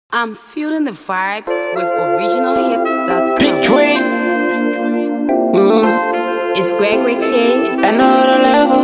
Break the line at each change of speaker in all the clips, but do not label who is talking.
I'm feeling the vibes with originalhits.com.
Between
It's Gregory King.
another level.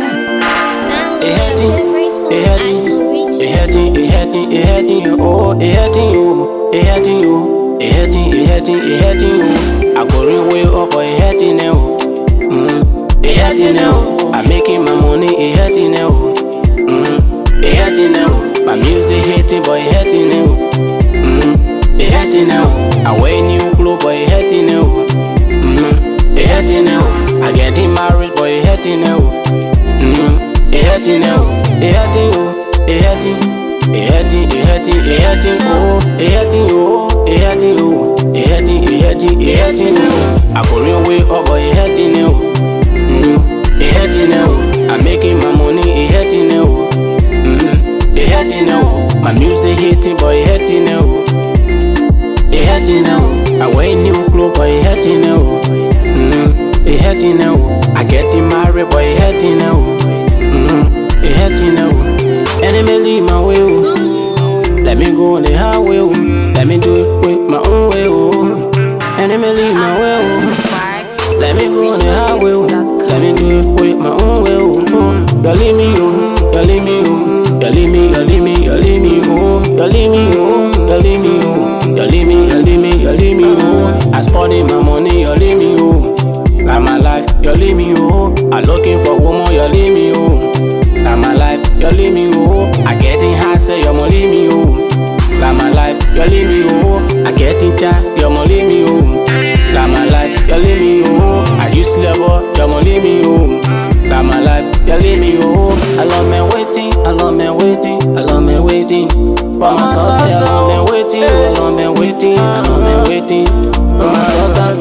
I go real way up, but it hurting now. It hurting now. I'm making my money, it hurting now. It hurting now. My music hitting, but it hurting now. It hurting now. I wear new clothes, but it hurting now. It hurting now. I getting married, but it hurting now. It hurting now. It hurting you. It hurting. It hurting. It hurting. It hurting. Oh. It hurting you. It hurting you. It hurting. It hurting. It hurting you. I go real way up, but it hurting now. It hurting now. I'm making my money. It hurting now. It hurting now. My music hitting, but it hurting now. It hurting now. I wear new clothes, but it hurting now. It hurting now. I getting married, but it hurting now. It hurting now. Enemy leave my way. Let me go on the highway. Let me do it with my own way. Enemy leave my way. Let me go on the highway. Let me do it with my own way. You leave me, you leave me, you leave me, you leave me, you leave me, you leave me, you leave me, you leave me, you leave me, you leave me. I spending my money, you leave me, like my life, you leave me, I looking for woman, you leave me, like my life, you leave me, I getting high, say you mo leave me, like my life, you leave me, I getting tired, you mo leave me, like my life, you leave me, I used level, you mo leave me, like my life, you leave me, I love me waiting, I love me waiting, I love me waiting, for my sauce, I love me waiting, I love me waiting, I love me waiting, for my sauce, I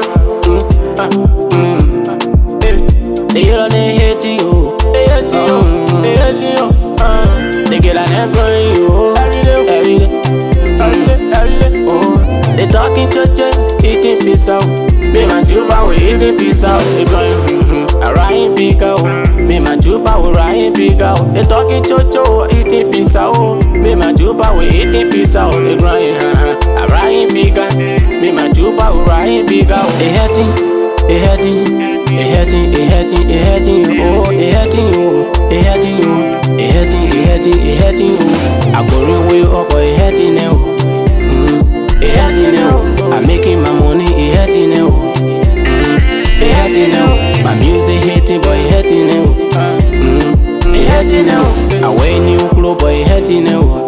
they get on they hate you, they hate you, they hate you, they get on their brain, you, every day, oh, they talking church, eating pizza, me my juba we eating pizza, they going, I ride big out, me my juba we ride big out, they talking church, eating pizza, me my juba we eating pizza, they going, I ride big out, me my juba we ride big out, they hating. It hurting, it hurting, it hurting, it hurting, oh, it hurting you, it hurting you, it hurting, it hurting, it hurting you. I go real way up, but it hurting now. It hurting now. I'm making my money, it hurting now. It hurting now. My music hitting, but it hurting now. It hurting now. I wear new clothes, but it hurting now.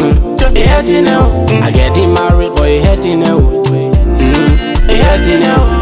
It hurting now. I getting married, but it hurting now. It hurting now.